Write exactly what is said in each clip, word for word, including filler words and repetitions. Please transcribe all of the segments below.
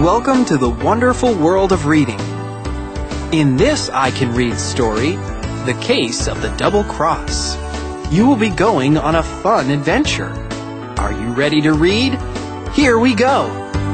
Welcome to the wonderful world of reading. In this I Can Read story, The Case of the Double Cross, you will be going on a fun adventure. Are you ready to read? Here we go!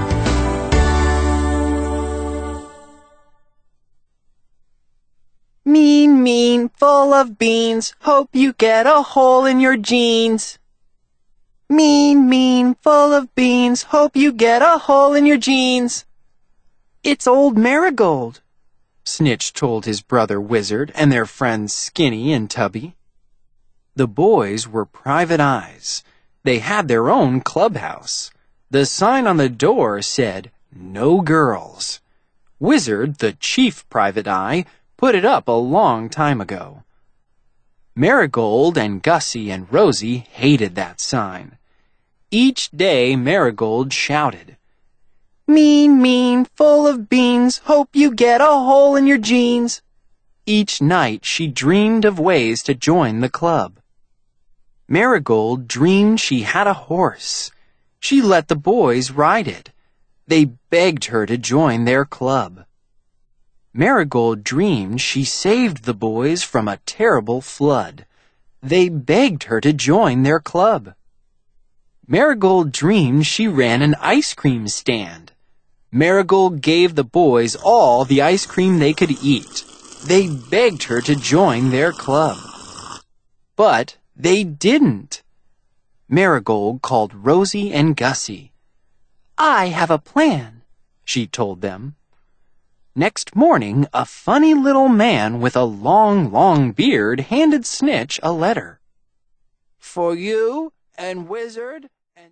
Mean, mean, full of beans, hope you get a hole in your jeans. Mean, mean, full of beans, hope you get a hole in your jeans. It's old Marigold, Snitch told his brother Wizard and their friends Skinny and Tubby. The boys were private eyes. They had their own clubhouse. The sign on the door said, "No girls." Wizard, the chief private eye, put it up a long time ago. Marigold and Gussie and Rosie hated that sign. Each day Marigold shouted, "Mean, mean, full of beans, hope you get a hole in your jeans." Each night she dreamed of ways to join the club. Marigold dreamed she had a horse. She let the boys ride it. They begged her to join their club. Marigold dreamed she saved the boys from a terrible flood. They begged her to join their club. Marigold dreamed she ran an ice cream stand. Marigold gave the boys all the ice cream they could eat. They begged her to join their club. But they didn't. Marigold called Rosie and Gussie. "I have a plan," she told them. Next morning, a funny little man with a long, long beard handed Snitch a letter. "For you and Wizard